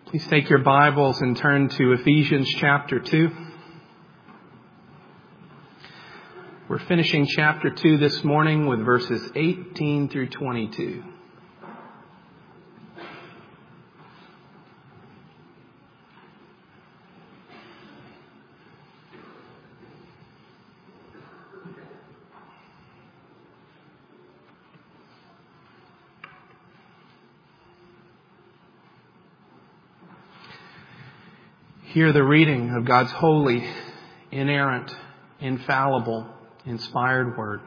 Please take your Bibles and turn to Ephesians chapter 2. We're finishing chapter 2 this morning with verses 18 through 22. Hear the reading of God's holy, inerrant, infallible, inspired word.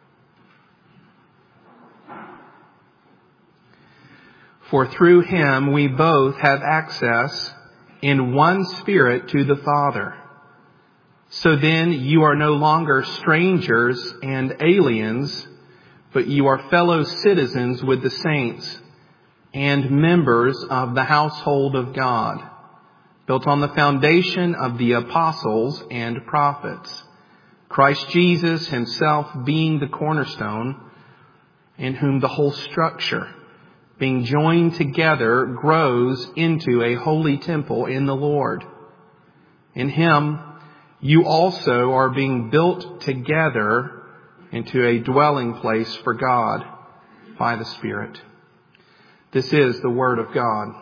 For through him we both have access in one Spirit to the Father. So then you are no longer strangers and aliens, but you are fellow citizens with the saints and members of the household of God, built on the foundation of the apostles and prophets, Christ Jesus himself being the cornerstone, in whom the whole structure, being joined together, grows into a holy temple in the Lord. In him you also are being built together into a dwelling place for God by the Spirit. This is the word of God.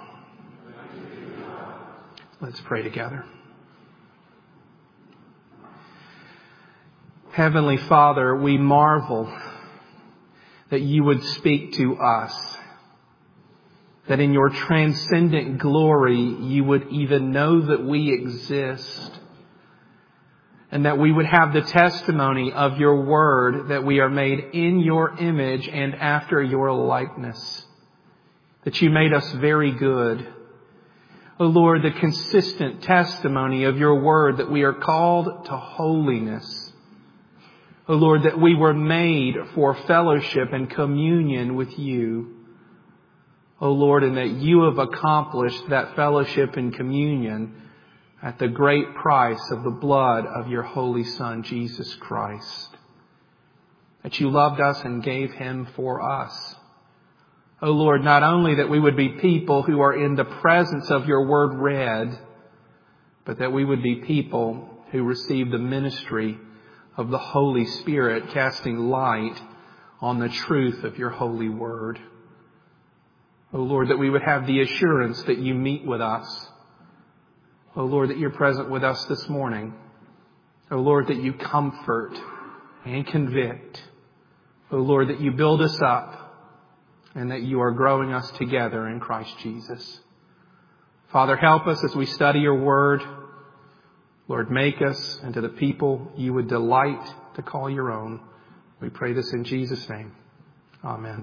Let's pray together. Heavenly Father, we marvel that you would speak to us, that in your transcendent glory you would even know that we exist, and that we would have the testimony of your word that we are made in your image and after your likeness, that you made us very good. O Lord, the consistent testimony of your word that we are called to holiness. O Lord, that we were made for fellowship and communion with you. O Lord, and that you have accomplished that fellowship and communion at the great price of the blood of your holy Son, Jesus Christ. That you loved us and gave him for us. O Lord, not only that we would be people who are in the presence of your word read, but that we would be people who receive the ministry of the Holy Spirit, casting light on the truth of your holy word. O Lord, that we would have the assurance that you meet with us. O Lord, that you're present with us this morning. O Lord, that you comfort and convict. O Lord, that you build us up, and that you are growing us together in Christ Jesus. Father, help us as we study your word. Lord, make us into the people you would delight to call your own. We pray this in Jesus' name. Amen.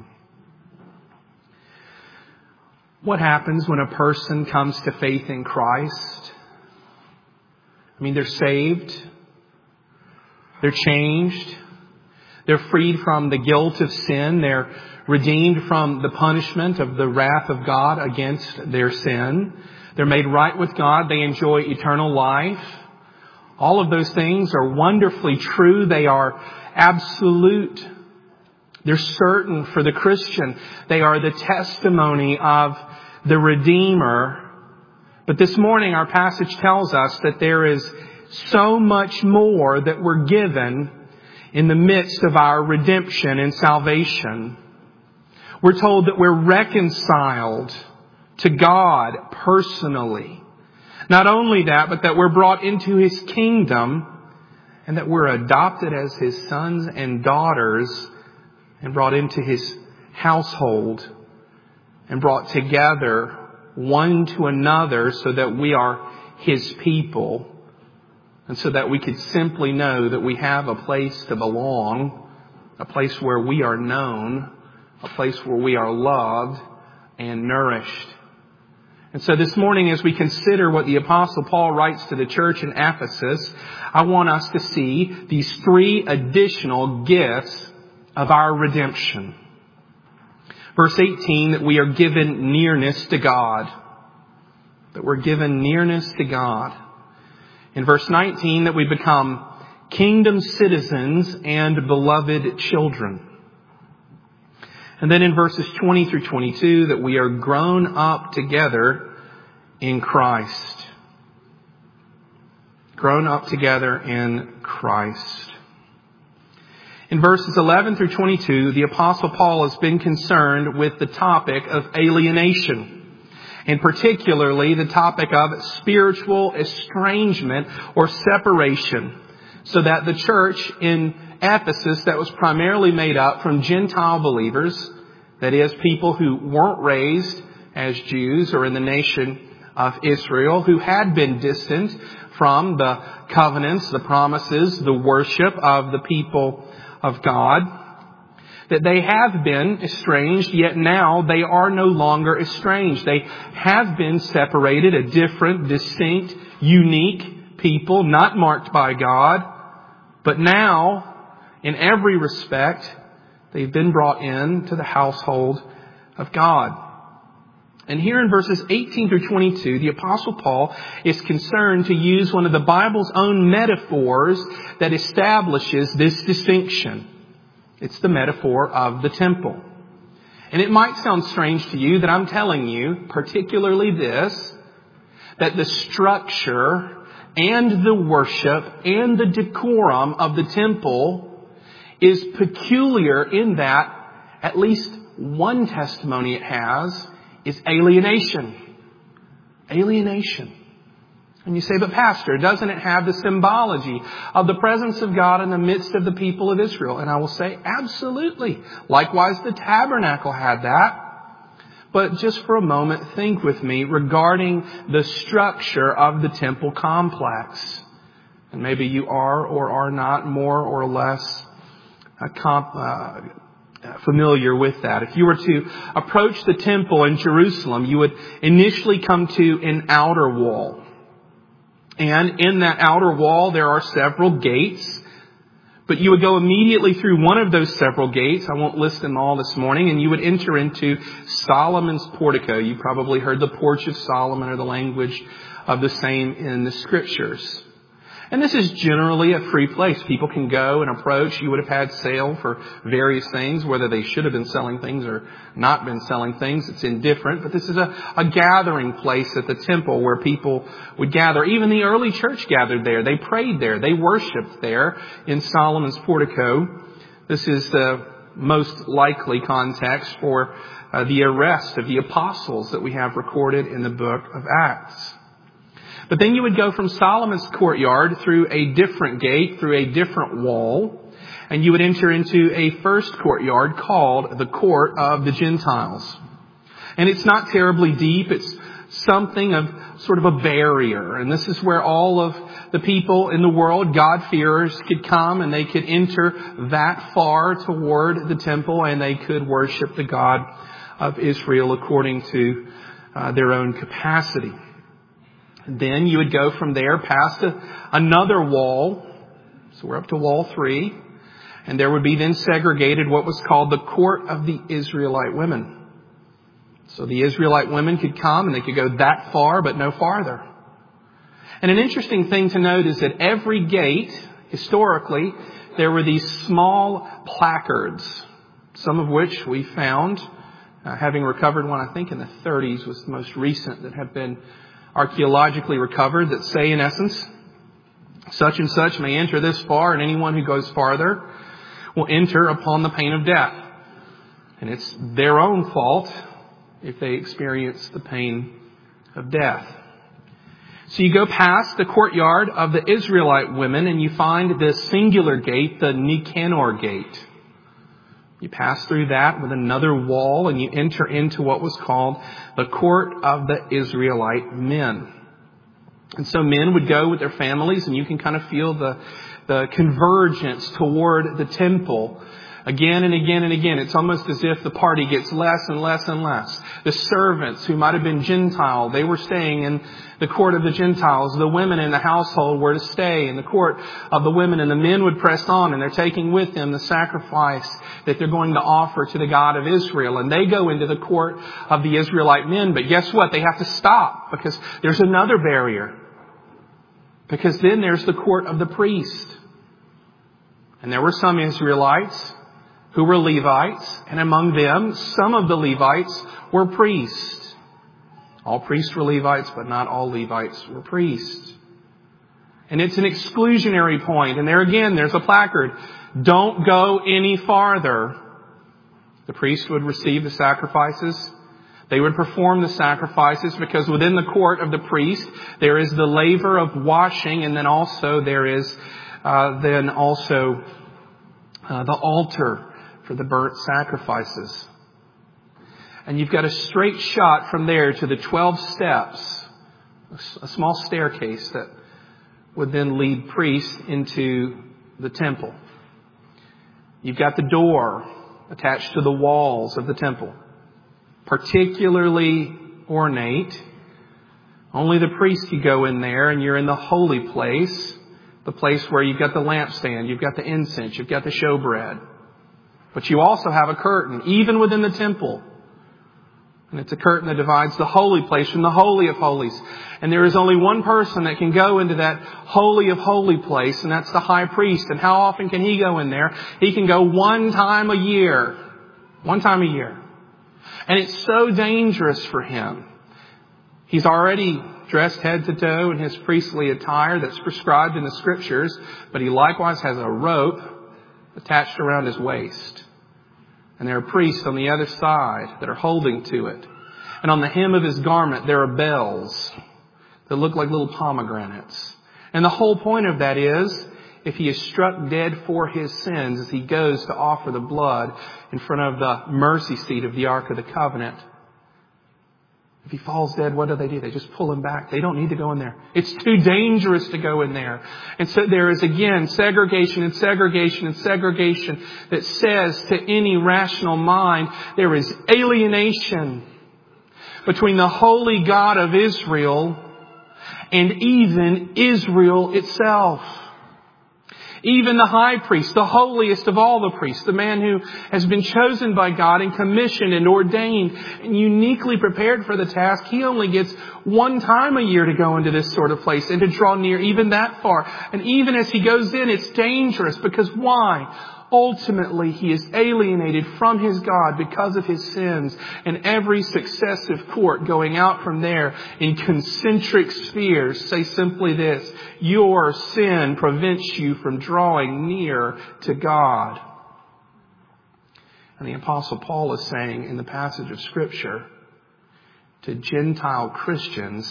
What happens when a person comes to faith in Christ? I mean, they're saved. They're changed. They're freed from the guilt of sin. They're redeemed from the punishment of the wrath of God against their sin. They're made right with God. They enjoy eternal life. All of those things are wonderfully true. They are absolute. They're certain for the Christian. They are the testimony of the Redeemer. But this morning our passage tells us that there is so much more that we're given in the midst of our redemption and salvation. We're told that we're reconciled to God personally. Not only that, but that we're brought into his kingdom and that we're adopted as his sons and daughters and brought into his household and brought together one to another so that we are his people and so that we could simply know that we have a place to belong, a place where we are known, a place where we are loved and nourished. And so this morning, as we consider what the Apostle Paul writes to the church in Ephesus, I want us to see these three additional gifts of our redemption. Verse 18, that we are given nearness to God. That we're given nearness to God. In verse 19, that we become kingdom citizens and beloved children. And then in verses 20 through 22, that we are grown up together in Christ. Grown up together in Christ. In verses 11 through 22, the Apostle Paul has been concerned with the topic of alienation, and particularly the topic of spiritual estrangement or separation, so that the church in Ephesus, that was primarily made up from Gentile believers, that is, people who weren't raised as Jews or in the nation of Israel, who had been distant from the covenants, the promises, the worship of the people of God, that they have been estranged, yet now they are no longer estranged. They have been separated, a different, distinct, unique people, not marked by God, but now, in every respect, they've been brought into the household of God. And here in verses 18 through 22, the Apostle Paul is concerned to use one of the Bible's own metaphors that establishes this distinction. It's the metaphor of the temple. And it might sound strange to you that I'm telling you, particularly this, that the structure and the worship and the decorum of the temple is peculiar in that at least one testimony it has is alienation. Alienation. And you say, but Pastor, doesn't it have the symbology of the presence of God in the midst of the people of Israel? And I will say, absolutely. Likewise, the tabernacle had that. But just for a moment, think with me regarding the structure of the temple complex. And maybe you are or are not more or less familiar with that. If you were to approach the temple in Jerusalem, you would initially come to an outer wall. And in that outer wall, there are several gates. But you would go immediately through one of those several gates. I won't list them all this morning. And you would enter into Solomon's portico. You probably heard the porch of Solomon or the language of the same in the Scriptures. And this is generally a free place. People can go and approach. You would have had sale for various things, whether they should have been selling things or not been selling things. It's indifferent. But this is a gathering place at the temple where people would gather. Even the early church gathered there. They prayed there. They worshiped there in Solomon's portico. This is the most likely context for the arrest of the apostles that we have recorded in the book of Acts. But then you would go from Solomon's courtyard through a different gate, through a different wall, and you would enter into a first courtyard called the Court of the Gentiles. And it's not terribly deep. It's something of sort of a barrier. And this is where all of the people in the world, God-fearers, could come and they could enter that far toward the temple and they could worship the God of Israel according to their own capacity. Then you would go from there past another wall. So we're up to wall 3. And there would be then segregated what was called the Court of the Israelite women. So the Israelite women could come and they could go that far, but no farther. And an interesting thing to note is that every gate, historically, there were these small placards, some of which we found, having recovered one, I think in the 30s was the most recent that have been archaeologically recovered, that say in essence, such and such may enter this far, and anyone who goes farther will enter upon the pain of death. And it's their own fault if they experience the pain of death. So you go past the courtyard of the Israelite women and you find this singular gate, the Nicanor gate. You pass through that with another wall and you enter into what was called the Court of the Israelite men. And so men would go with their families and you can kind of feel the convergence toward the temple again and again and again. It's almost as if the party gets less and less and less. The servants who might have been Gentile, they were staying in the court of the Gentiles. The women in the household were to stay in the court of the women, and the men would press on, and they're taking with them the sacrifice that they're going to offer to the God of Israel. And they go into the court of the Israelite men. But guess what? They have to stop because there's another barrier. Because then there's the court of the priest. And there were some Israelites who were Levites, and among them, some of the Levites were priests. All priests were Levites, but not all Levites were priests. And it's an exclusionary point. And there again, there's a placard. Don't go any farther. The priest would receive the sacrifices. They would perform the sacrifices because within the court of the priest, there is the laver of washing, and then also there is the altar for the burnt sacrifices. And you've got a straight shot from there to the 12 steps, a small staircase that would then lead priests into the temple. You've got the door attached to the walls of the temple, particularly ornate. Only the priest could go in there, and you're in the holy place, the place where you've got the lampstand, you've got the incense, you've got the showbread. But you also have a curtain, even within the temple. And it's a curtain that divides the holy place from the Holy of Holies. And there is only one person that can go into that Holy of Holy place, and that's the high priest. And how often can he go in there? He can go one time a year. One time a year. And it's so dangerous for him. He's already dressed head to toe in his priestly attire that's prescribed in the Scriptures, but he likewise has a rope attached around his waist. And there are priests on the other side that are holding to it. And on the hem of his garment there are bells that look like little pomegranates. And the whole point of that is, if he is struck dead for his sins as he goes to offer the blood in front of the mercy seat of the Ark of the Covenant, if he falls dead, what do? They just pull him back. They don't need to go in there. It's too dangerous to go in there. And so there is again segregation and segregation and segregation that says to any rational mind, there is alienation between the holy God of Israel and even Israel itself. Even the high priest, the holiest of all the priests, the man who has been chosen by God and commissioned and ordained and uniquely prepared for the task, he only gets one time a year to go into this sort of place and to draw near even that far. And even as he goes in, it's dangerous because why? Ultimately, he is alienated from his God because of his sins, and every successive court going out from there in concentric spheres say simply this: your sin prevents you from drawing near to God. And the Apostle Paul is saying in the passage of Scripture to Gentile Christians,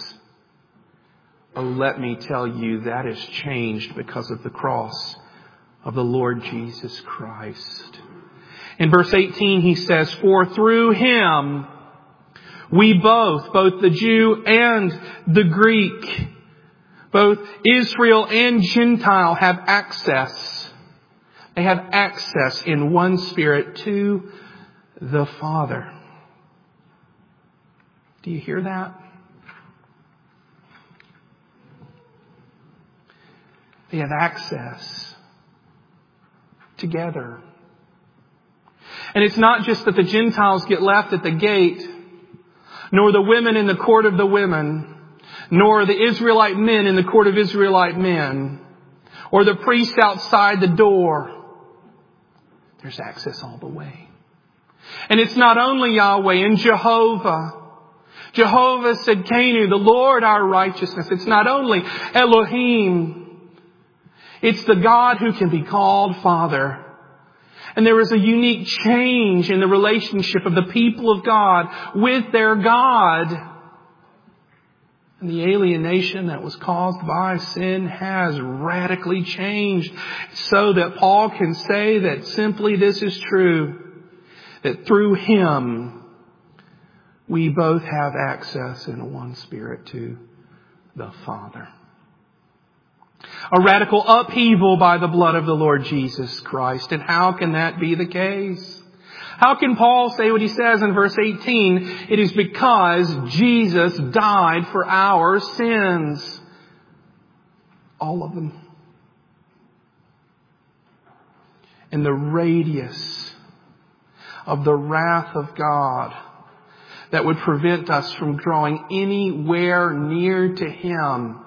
oh, let me tell you, that is changed because of the cross of the Lord Jesus Christ. In verse 18 he says, for through him we both the Jew and the Greek, both Israel and Gentile have access. They have access in one Spirit to the Father. Do you hear that? They have access together. And it's not just that the Gentiles get left at the gate, nor the women in the court of the women, nor the Israelite men in the court of Israelite men, or the priest outside the door. There's access all the way. And it's not only Yahweh and Jehovah. Jehovah Tsidkenu, the Lord our righteousness. It's not only Elohim. It's the God who can be called Father. And there is a unique change in the relationship of the people of God with their God. And the alienation that was caused by sin has radically changed, so that Paul can say that simply this is true, that through him we both have access in one Spirit to the Father. A radical upheaval by the blood of the Lord Jesus Christ. And how can that be the case? How can Paul say what he says in verse 18? It is because Jesus died for our sins. All of them. And the radius of the wrath of God that would prevent us from drawing anywhere near to him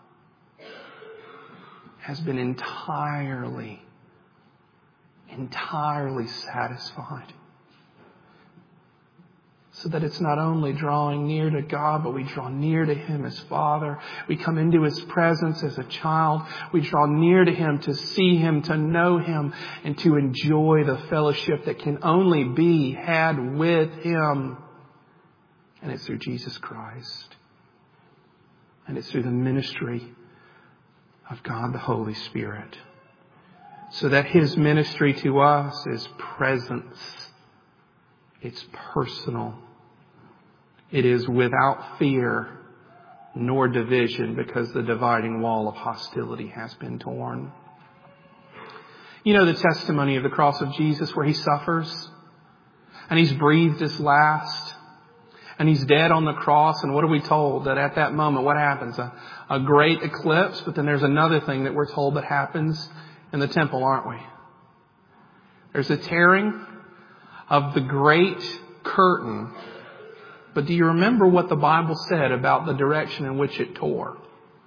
has been entirely satisfied. So that it's not only drawing near to God, but we draw near to Him as Father. We come into His presence as a child. We draw near to Him to see Him, to know Him, and to enjoy the fellowship that can only be had with Him. And it's through Jesus Christ. And it's through the ministry of God the Holy Spirit. So that His ministry to us is presence. It's personal. It is without fear nor division, because the dividing wall of hostility has been torn. You know the testimony of the cross of Jesus, where He suffers and He's breathed His last and He's dead on the cross. And what are we told? That at that moment, what happens? A great eclipse. But then there's another thing that we're told that happens in the temple, aren't we? There's a tearing of the great curtain. But do you remember what the Bible said about the direction in which it tore?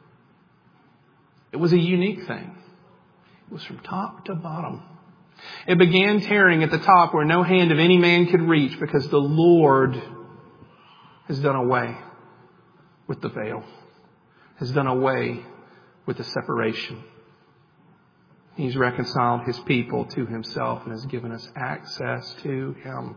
It was a unique thing. It was from top to bottom. It began tearing at the top where no hand of any man could reach, because the Lord has done away with the veil, has done away with the separation. He's reconciled His people to Himself and has given us access to Him.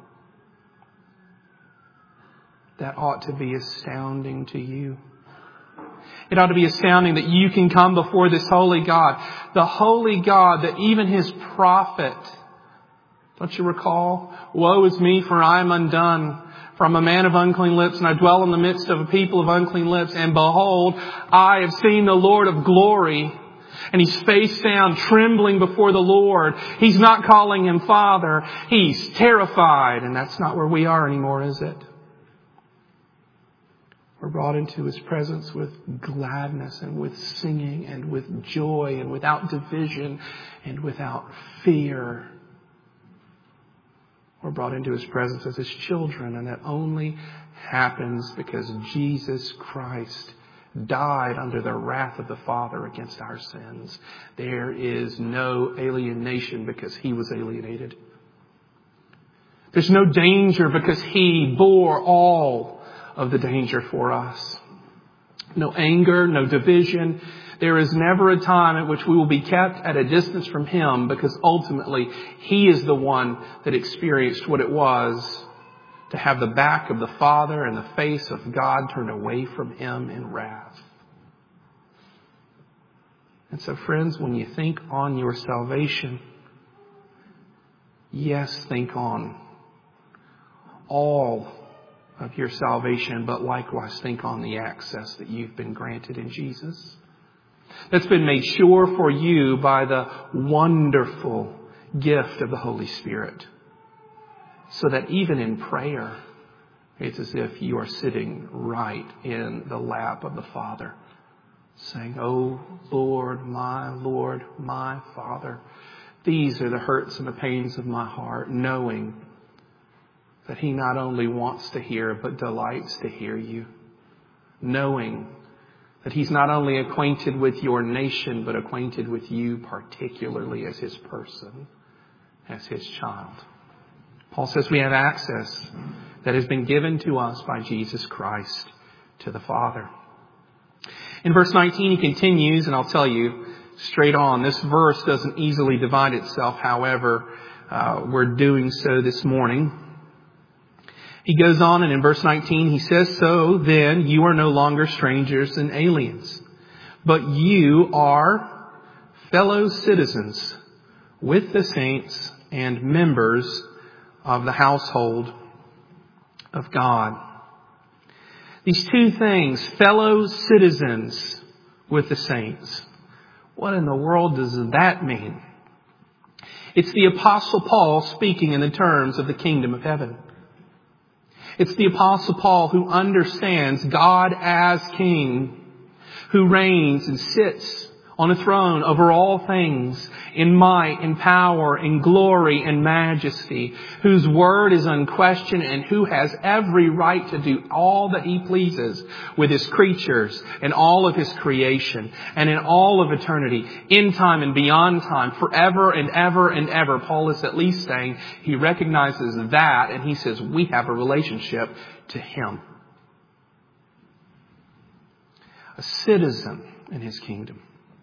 That ought to be astounding to you. It ought to be astounding that you can come before this holy God. The holy God that even His prophet, don't you recall? Woe is me, for I am undone. For I'm a man of unclean lips, and I dwell in the midst of a people of unclean lips. And behold, I have seen the Lord of glory. And he's face down, trembling before the Lord. He's not calling Him Father. He's terrified. And that's not where we are anymore, is it? We're brought into His presence with gladness and with singing and with joy and without division and without fear. We're brought into His presence as His children, and that only happens because Jesus Christ died under the wrath of the Father against our sins. There is no alienation because He was alienated. There's no danger because He bore all of the danger for us. No anger, no division. There is never a time at which we will be kept at a distance from Him, because ultimately He is the one that experienced what it was to have the back of the Father and the face of God turned away from Him in wrath. And so, friends, when you think on your salvation, yes, think on all of your salvation, but likewise think on the access that you've been granted in Jesus. That's been made sure for you by the wonderful gift of the Holy Spirit. So that even in prayer, it's as if you are sitting right in the lap of the Father, saying, "Oh Lord, my Father, these are the hurts and the pains of my heart," knowing that He not only wants to hear, but delights to hear you. Knowing that He's not only acquainted with your nation, but acquainted with you particularly as His person, as His child. Paul says we have access that has been given to us by Jesus Christ to the Father. In verse 19 he continues, and I'll tell you straight on, this verse doesn't easily divide itself. However, we're doing so this morning. He goes on, and in verse 19 he says, "So then you are no longer strangers and aliens, but you are fellow citizens with the saints and members of the household of God." These two things, fellow citizens with the saints. What in the world does that mean? It's the Apostle Paul speaking in the terms of the kingdom of heaven. It's the Apostle Paul who understands God as King, who reigns and sits on a throne over all things, in might, in power, in glory, and majesty, whose word is unquestioned and who has every right to do all that He pleases with His creatures and all of His creation and in all of eternity, in time and beyond time, forever and ever and ever. Paul is at least saying he recognizes that, and he says we have a relationship to Him. A citizen in His kingdom.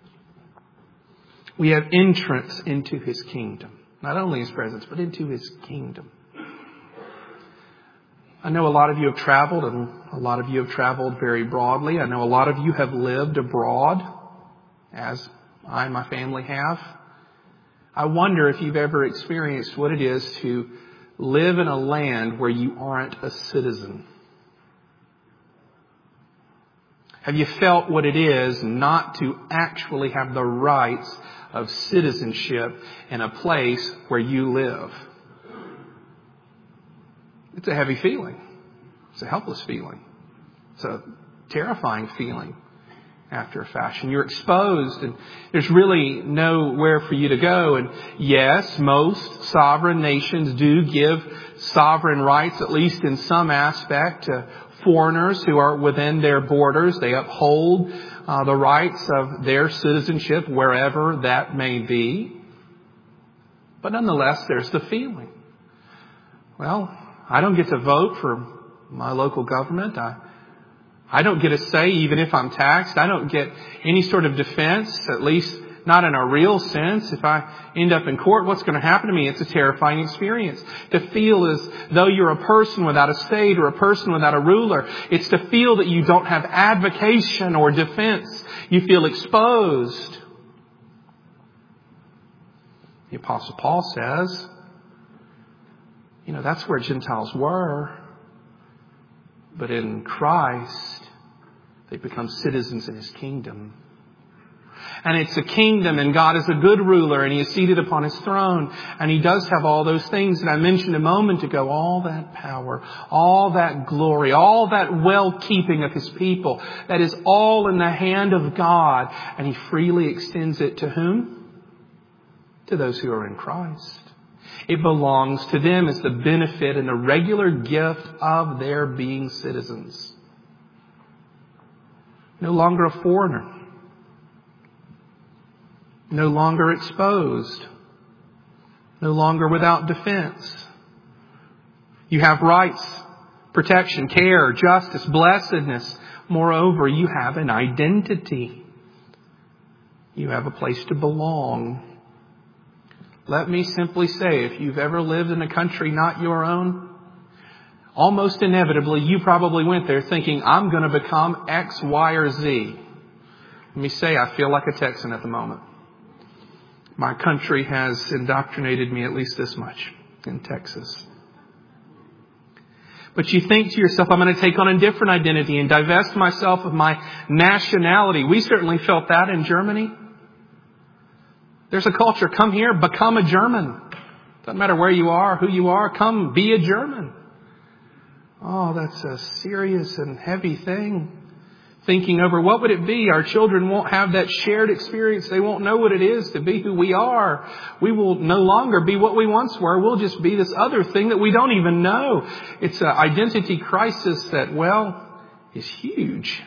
We have entrance into His kingdom. Not only His presence, but into His kingdom. I know a lot of you have traveled, and a lot of you have traveled very broadly. I know a lot of you have lived abroad, as I and my family have. I wonder if you've ever experienced what it is to live in a land where you aren't a citizen. Have you felt what it is not to actually have the rights of citizenship in a place where you live? It's a heavy feeling. It's a helpless feeling. It's a terrifying feeling after a fashion. You're exposed and there's really nowhere for you to go. And yes, most sovereign nations do give sovereign rights, at least in some aspect, to foreigners who are within their borders. They uphold the rights of their citizenship wherever that may be. But nonetheless, there's the feeling. Well, I don't get to vote for my local government. I don't get a say even if I'm taxed. I don't get any sort of defense, at least not in a real sense. If I end up in court, what's going to happen to me? It's a terrifying experience. To feel as though you're a person without a state or a person without a ruler. It's to feel that you don't have advocation or defense. You feel exposed. The Apostle Paul says, that's where Gentiles were. But in Christ, they become citizens in His kingdom. And it's a kingdom, and God is a good ruler, and He is seated upon His throne. And He does have all those things that I mentioned a moment ago. All that power, all that glory, all that well-keeping of His people. That is all in the hand of God. And He freely extends it to whom? To those who are in Christ. It belongs to them as the benefit and the regular gift of their being citizens. No longer a foreigner. No longer exposed. No longer without defense. You have rights, protection, care, justice, blessedness. Moreover, you have an identity. You have a place to belong. Let me simply say, if you've ever lived in a country not your own, almost inevitably, you probably went there thinking, I'm going to become X, Y, or Z. Let me say, I feel like a Texan at the moment. My country has indoctrinated me at least this much in Texas. But you think to yourself, I'm going to take on a different identity and divest myself of my nationality. We certainly felt that in Germany. There's a culture. Come here, become a German. Doesn't matter where you are, who you are. Come be a German. Oh, that's a serious and heavy thing. Thinking over what would it be? Our children won't have that shared experience. They won't know what it is to be who we are. We will no longer be what we once were. We'll just be this other thing that we don't even know. It's an identity crisis that, is huge.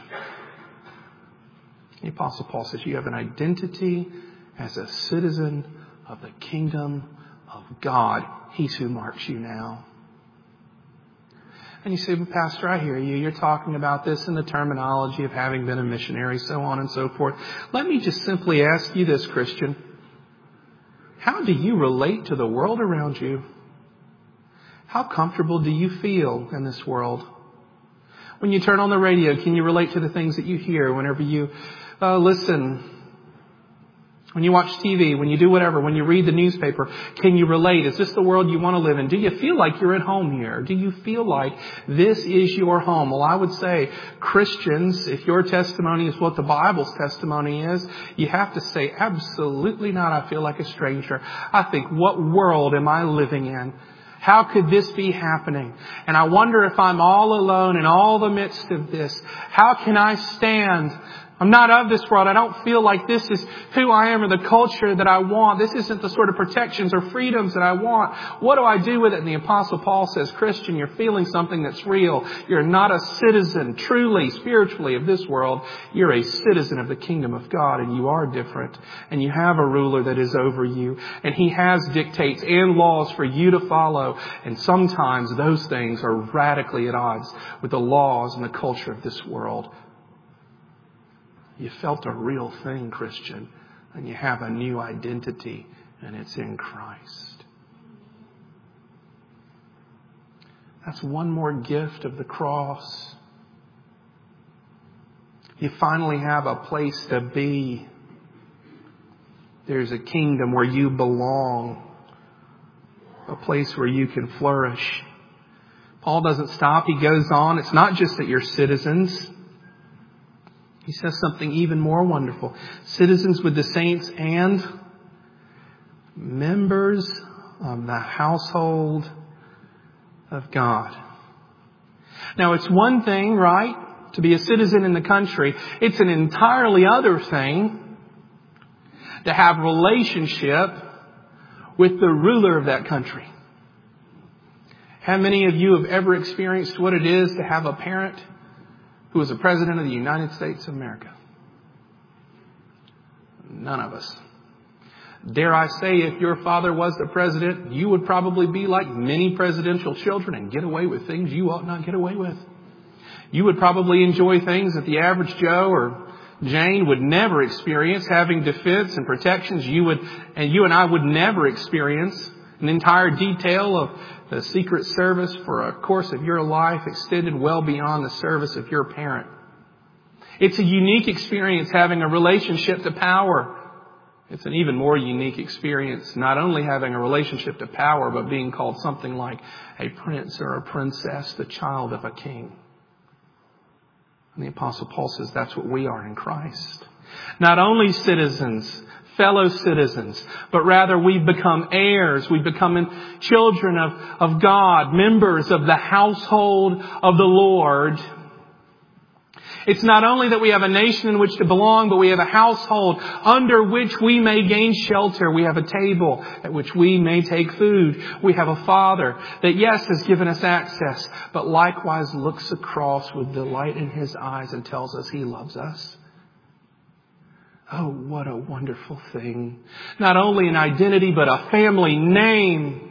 The Apostle Paul says you have an identity as a citizen of the kingdom of God. He's who marks you now. And you say, Pastor, I hear you. You're talking about this in the terminology of having been a missionary, so on and so forth. Let me just simply ask you this, Christian. How do you relate to the world around you? How comfortable do you feel in this world? When you turn on the radio, can you relate to the things that you hear whenever you listen? When you watch TV, when you do whatever, when you read the newspaper, can you relate? Is this the world you want to live in? Do you feel like you're at home here? Do you feel like this is your home? Well, I would say, Christians, if your testimony is what the Bible's testimony is, you have to say, absolutely not. I feel like a stranger. I think, what world am I living in? How could this be happening? And I wonder if I'm all alone in all the midst of this. How can I stand? I'm not of this world. I don't feel like this is who I am or the culture that I want. This isn't the sort of protections or freedoms that I want. What do I do with it? And the Apostle Paul says, Christian, you're feeling something that's real. You're not a citizen, truly, spiritually, of this world. You're a citizen of the kingdom of God, and you are different. And you have a ruler that is over you. And he has dictates and laws for you to follow. And sometimes those things are radically at odds with the laws and the culture of this world. You felt a real thing, Christian, and you have a new identity, and it's in Christ. That's one more gift of the cross. You finally have a place to be. There's a kingdom where you belong, a place where you can flourish. Paul doesn't stop. He goes on. It's not just that you're citizens. He says something even more wonderful. Citizens with the saints and members of the household of God. Now, it's one thing, right, to be a citizen in the country. It's an entirely other thing to have relationship with the ruler of that country. How many of you have ever experienced what it is to have a parent who is the President of the United States of America? None of us. Dare I say, if your father was the president, you would probably be like many presidential children and get away with things you ought not get away with. You would probably enjoy things that the average Joe or Jane would never experience, having defense and protections you and I would never experience. An entire detail of the Secret Service for a course of your life extended well beyond the service of your parent. It's a unique experience having a relationship to power. It's an even more unique experience not only having a relationship to power, but being called something like a prince or a princess, the child of a king. And the Apostle Paul says that's what we are in Christ. Not only citizens, fellow citizens, but rather we've become heirs. We've become children of God, members of the household of the Lord. It's not only that we have a nation in which to belong, but we have a household under which we may gain shelter. We have a table at which we may take food. We have a Father that, yes, has given us access, but likewise looks across with delight in His eyes and tells us He loves us. Oh, what a wonderful thing. Not only an identity, but a family name.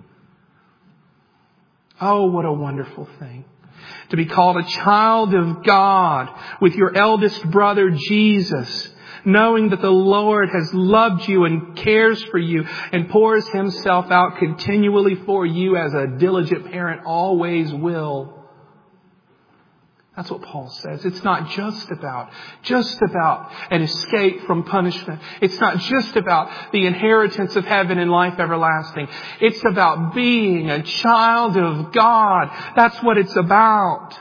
Oh, what a wonderful thing. To be called a child of God with your eldest brother, Jesus, knowing that the Lord has loved you and cares for you and pours Himself out continually for you as a diligent parent always will. That's what Paul says. It's not just about an escape from punishment. It's not just about the inheritance of heaven and life everlasting. It's about being a child of God. That's what it's about.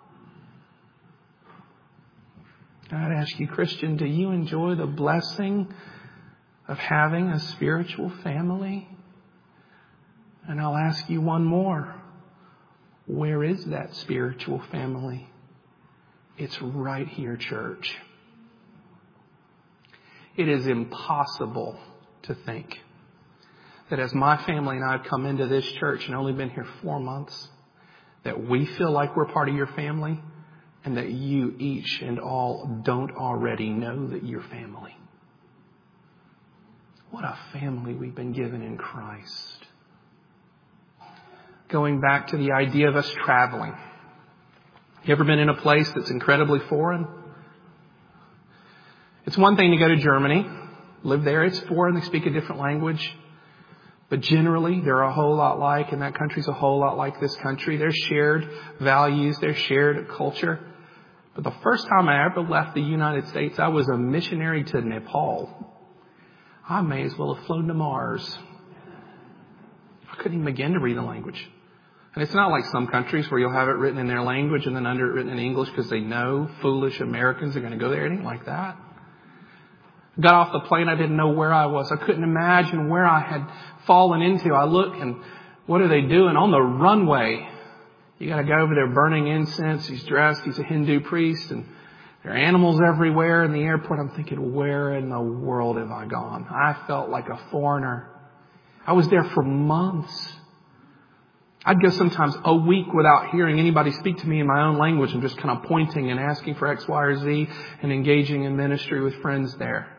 I'd ask you, Christian, do you enjoy the blessing of having a spiritual family? And I'll ask you one more. Where is that spiritual family? It's right here, church. It is impossible to think that as my family and I have come into this church and only been here 4 months, that we feel like we're part of your family and that you each and all don't already know that you're family. What a family we've been given in Christ. Going back to the idea of us traveling. You ever been in a place that's incredibly foreign? It's one thing to go to Germany, live there. It's foreign. They speak a different language. But generally, they're a whole lot like, and that country's a whole lot like this country. There's shared values. There's shared culture. But the first time I ever left the United States, I was a missionary to Nepal. I may as well have flown to Mars. I couldn't even begin to read the language. And it's not like some countries where you'll have it written in their language and then under it written in English because they know foolish Americans are going to go there. It ain't like that. I got off the plane. I didn't know where I was. I couldn't imagine where I had fallen into. I looked and What are they doing on the runway? You got to go over there burning incense. He's dressed. He's a Hindu priest. And there are animals everywhere in the airport. I'm thinking, where in the world have I gone? I felt like a foreigner. I was there for months. I'd go sometimes a week without hearing anybody speak to me in my own language. I'm just kind of pointing and asking for X, Y, or Z and engaging in ministry with friends there.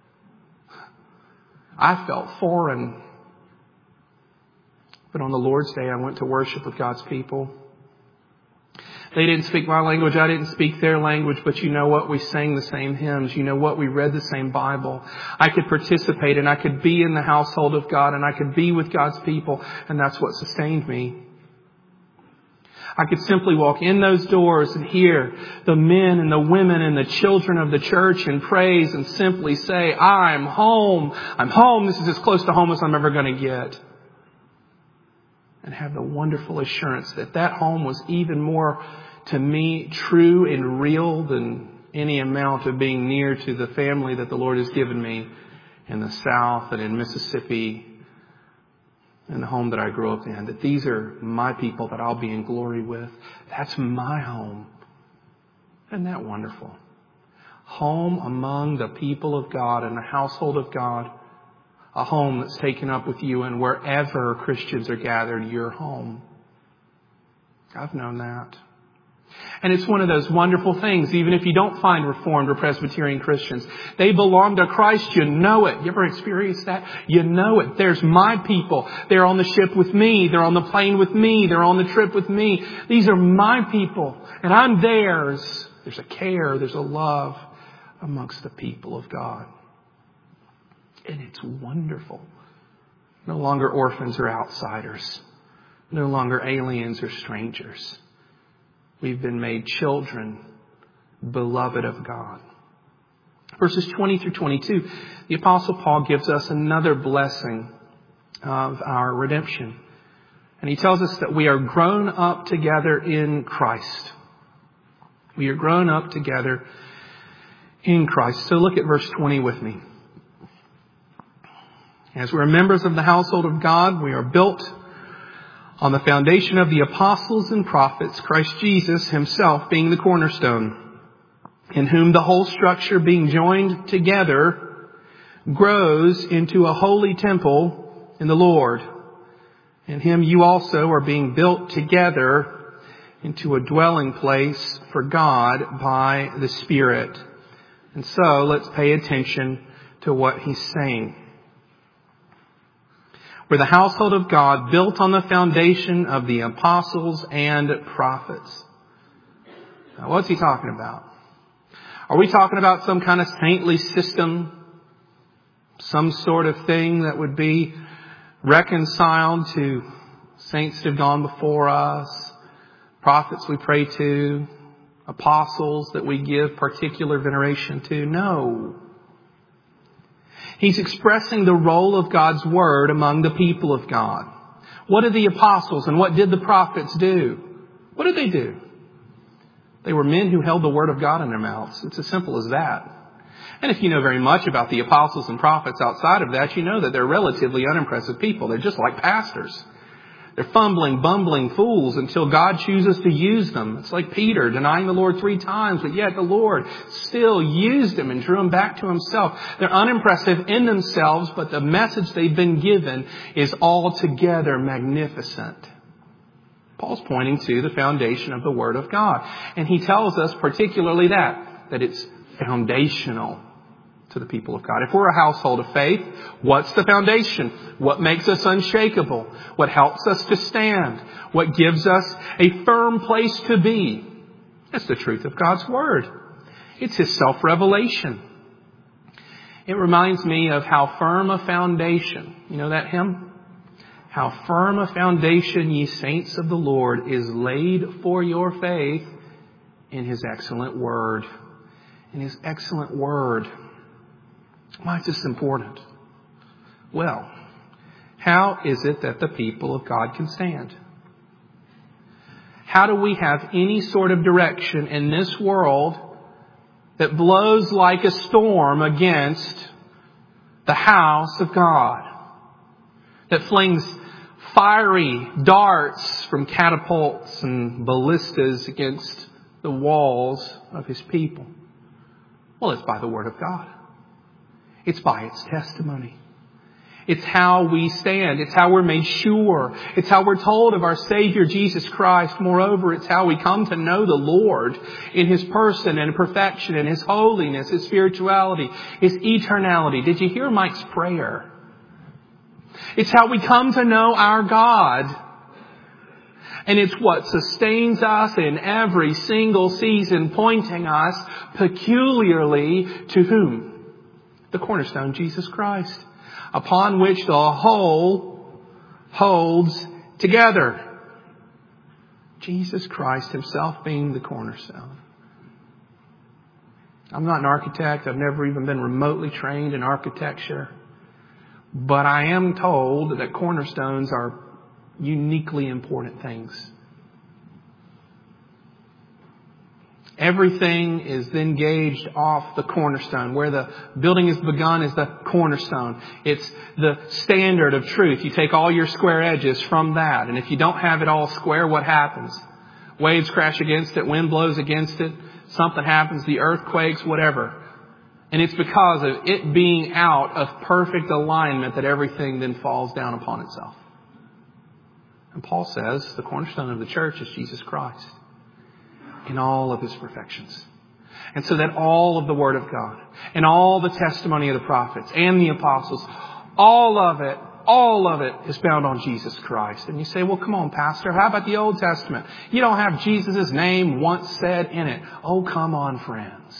I felt foreign. But on the Lord's Day, I went to worship with God's people. They didn't speak my language. I didn't speak their language. But you know what? We sang the same hymns. You know what? We read the same Bible. I could participate and I could be in the household of God and I could be with God's people. And that's what sustained me. I could simply walk in those doors and hear the men and the women and the children of the church and praise and simply say, I'm home. I'm home. This is as close to home as I'm ever going to get. And have the wonderful assurance that that home was even more, to me, true and real than any amount of being near to the family that the Lord has given me in the South and in Mississippi and the home that I grew up in. That these are my people that I'll be in glory with. That's my home. Isn't that wonderful? Home among the people of God and the household of God. A home that's taken up with you, and wherever Christians are gathered, your home. I've known that. And it's one of those wonderful things, even if you don't find Reformed or Presbyterian Christians. They belong to Christ. You know it. You ever experienced that? You know it. There's my people. They're on the ship with me. They're on the plane with me. They're on the trip with me. These are my people. And I'm theirs. There's a care. There's a love amongst the people of God. And it's wonderful. No longer orphans or outsiders. No longer aliens or strangers. We've been made children, beloved of God. Verses 20 through 22, the Apostle Paul gives us another blessing of our redemption. And he tells us that we are grown up together in Christ. We are grown up together in Christ. So look at verse 20 with me. As we are members of the household of God, we are built on the foundation of the apostles and prophets, Christ Jesus himself being the cornerstone, in whom the whole structure being joined together grows into a holy temple in the Lord. In him you also are being built together into a dwelling place for God by the Spirit. And so let's pay attention to what he's saying. We're the household of God, built on the foundation of the apostles and prophets. Now, what's he talking about? Are we talking about some kind of saintly system? Some sort of thing that would be reconciled to saints that have gone before us, prophets we pray to, apostles that we give particular veneration to? No. He's expressing the role of God's Word among the people of God. What did the apostles and what did the prophets do? What did they do? They were men who held the Word of God in their mouths. It's as simple as that. And if you know very much about the apostles and prophets outside of that, you know that they're relatively unimpressive people. They're just like pastors. They're fumbling, bumbling fools until God chooses to use them. It's like Peter denying the Lord 3 times, but yet the Lord still used him and drew him back to himself. They're unimpressive in themselves, but the message they've been given is altogether magnificent. Paul's pointing to the foundation of the Word of God. And he tells us particularly that it's foundational to the people of God. If we're a household of faith, what's the foundation? What makes us unshakable? What helps us to stand? What gives us a firm place to be? It's the truth of God's Word. It's His self-revelation. It reminds me of how firm a foundation, you know that hymn? How firm a foundation, ye saints of the Lord, is laid for your faith in His excellent Word. In His excellent Word. Why is this important? Well, how is it that the people of God can stand? How do we have any sort of direction in this world that blows like a storm against the house of God? That flings fiery darts from catapults and ballistas against the walls of His people? Well, it's by the Word of God. It's by its testimony. It's how we stand. It's how we're made sure. It's how we're told of our Savior, Jesus Christ. Moreover, it's how we come to know the Lord in His person and perfection and His holiness, His spirituality, His eternality. Did you hear Mike's prayer? It's how we come to know our God. And it's what sustains us in every single season, pointing us peculiarly to whom? The cornerstone, Jesus Christ, upon which the whole holds together. Jesus Christ Himself being the cornerstone. I'm not an architect. I've never even been remotely trained in architecture. But I am told that cornerstones are uniquely important things. Everything is then gauged off the cornerstone. Where the building is begun is the cornerstone. It's the standard of truth. You take all your square edges from that. And if you don't have it all square, what happens? Waves crash against it. Wind blows against it. Something happens. The earth quakes, whatever. And it's because of it being out of perfect alignment that everything then falls down upon itself. And Paul says the cornerstone of the church is Jesus Christ in all of His perfections. And so that all of the Word of God and all the testimony of the prophets and the apostles, all of it is bound on Jesus Christ. And you say, well, come on, Pastor, how about the Old Testament? You don't have Jesus' name once said in it. Oh, come on, friends.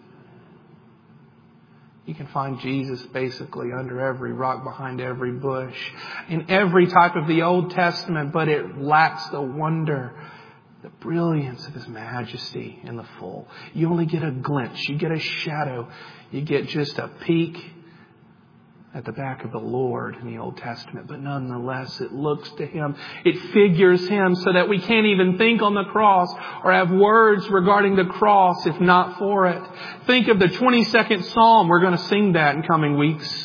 You can find Jesus basically under every rock, behind every bush, in every type of the Old Testament, but it lacks the wonder, the brilliance of His majesty in the full. You only get a glimpse. You get a shadow. You get just a peek at the back of the Lord in the Old Testament. But nonetheless, it looks to Him. It figures Him so that we can't even think on the cross or have words regarding the cross if not for it. Think of the 22nd Psalm. We're going to sing that in coming weeks.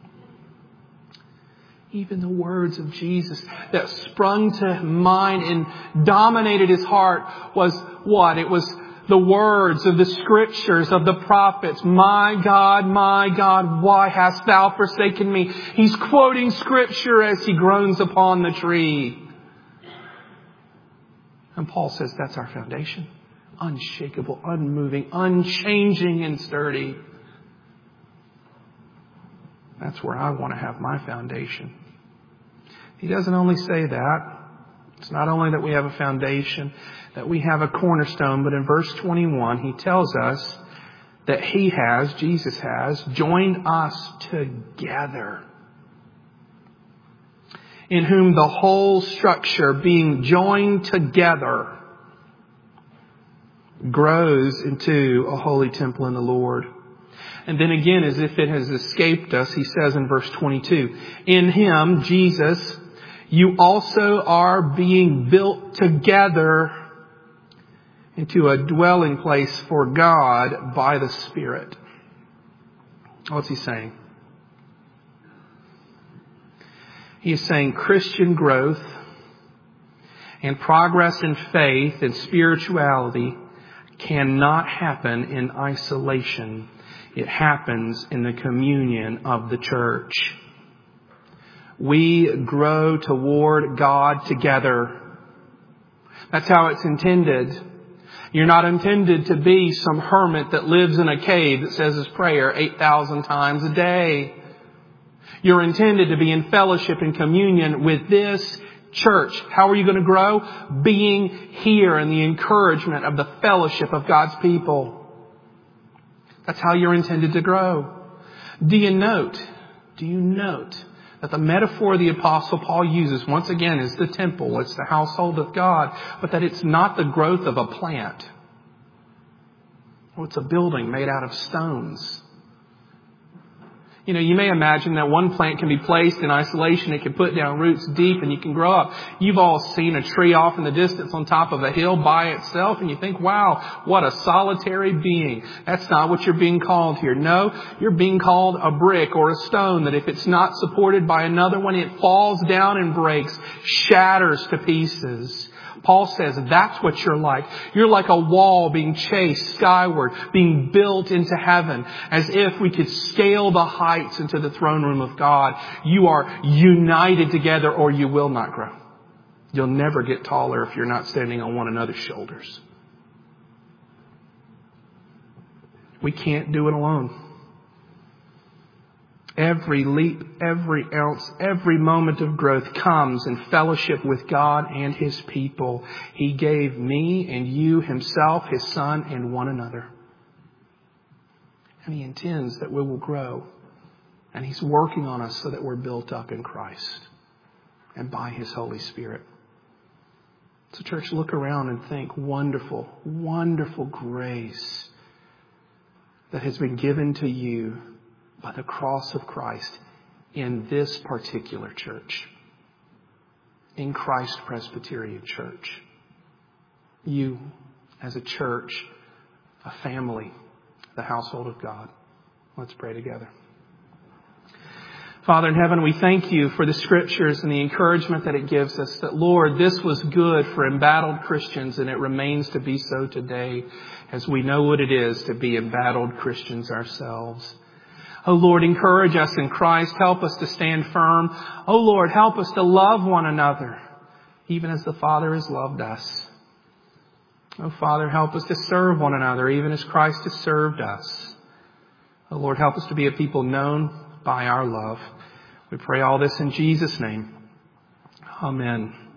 Even the words of Jesus that sprung to mind and dominated His heart was what? It was the words of the Scriptures, of the prophets. My God, why hast Thou forsaken me? He's quoting Scripture as He groans upon the tree. And Paul says that's our foundation. Unshakable, unmoving, unchanging, and sturdy. That's where I want to have my foundation. He doesn't only say that. It's not only that we have a foundation, that we have a cornerstone, but in verse 21, he tells us that Jesus has, joined us together. In whom the whole structure being joined together grows into a holy temple in the Lord. And then again, as if it has escaped us, he says in verse 22, in Him, Jesus, you also are being built together into a dwelling place for God by the Spirit. What's he saying? He is saying Christian growth and progress in faith and spirituality cannot happen in isolation. It happens in the communion of the church. We grow toward God together. That's how it's intended. You're not intended to be some hermit that lives in a cave that says his prayer 8,000 times a day. You're intended to be in fellowship and communion with this church. How are you going to grow? Being here in the encouragement of the fellowship of God's people. That's how you're intended to grow. Do you note that the metaphor the Apostle Paul uses once again is the temple, it's the household of God, but that it's not the growth of a plant. Well, it's a building made out of stones. You know, you may imagine that one plant can be placed in isolation. It can put down roots deep and you can grow up. You've all seen a tree off in the distance on top of a hill by itself and you think, wow, what a solitary being. That's not what you're being called here. No, you're being called a brick or a stone that if it's not supported by another one, it falls down and breaks, shatters to pieces. Paul says that's what you're like. You're like a wall being chased skyward, being built into heaven, as if we could scale the heights into the throne room of God. You are united together or you will not grow. You'll never get taller if you're not standing on one another's shoulders. We can't do it alone. Every leap, every ounce, every moment of growth comes in fellowship with God and His people. He gave me and you, Himself, His Son, and one another. And He intends that we will grow. And He's working on us so that we're built up in Christ and by His Holy Spirit. So church, look around and think, wonderful, wonderful grace that has been given to you by the cross of Christ in this particular church, in Christ Presbyterian Church. You, as a church, a family, the household of God. Let's pray together. Father in heaven, we thank you for the Scriptures and the encouragement that it gives us that, Lord, this was good for embattled Christians and it remains to be so today as we know what it is to be embattled Christians ourselves. Oh Lord, encourage us in Christ. Help us to stand firm. Oh Lord, help us to love one another, even as the Father has loved us. Oh Father, help us to serve one another, even as Christ has served us. Oh Lord, help us to be a people known by our love. We pray all this in Jesus' name. Amen.